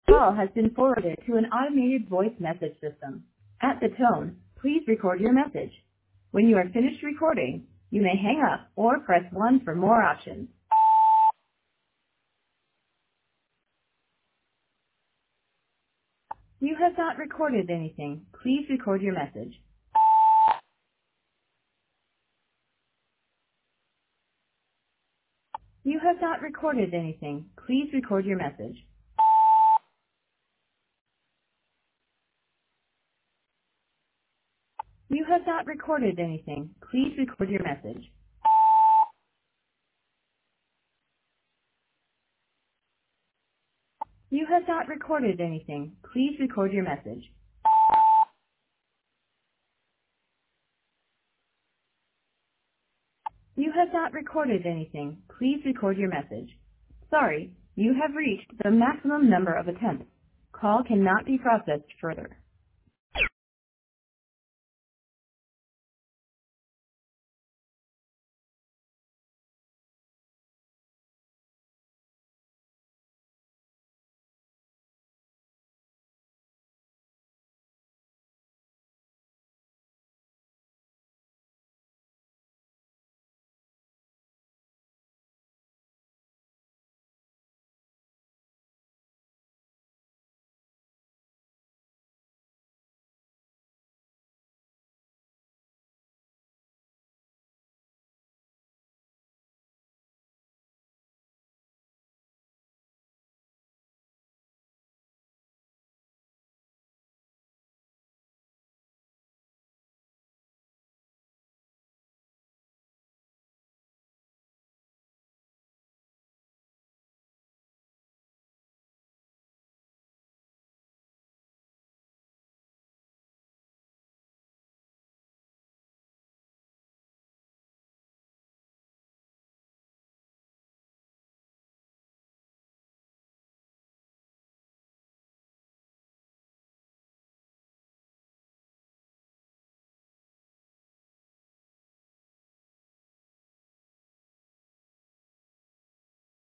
call has been forwarded to an automated voice message system. At the tone, please record your message. When you are finished recording, you may hang up or press 1 for more options. You have not recorded anything. Please record your message. You have not recorded anything. Please record your message. You have not recorded anything. Please record your message. You have not recorded anything. Please record your message. You have not recorded anything. Please record your message. Sorry, you have reached the maximum number of attempts. Call cannot be processed further.